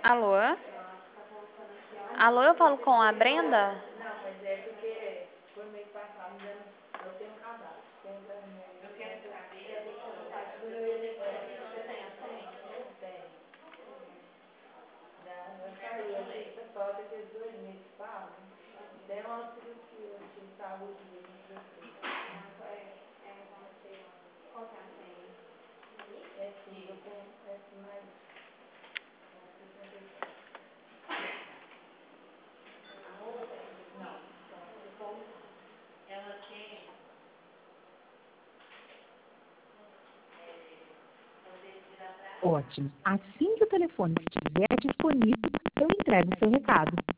Alô? Alô, eu falo com a Brenda? Não, mas é porque foi mês passado, eu tenho um cadastro. Eu quero saber, eu tenho vontade de não tem. Já saiu aqui, pessoal, daqueles 2 meses que falam. Deram auxílio de saúde mesmo pra vocês. É sim, eu tenho, é sim, mas... Não, ela quer... Ótimo. Assim que o telefone estiver disponível, eu entrego o seu recado.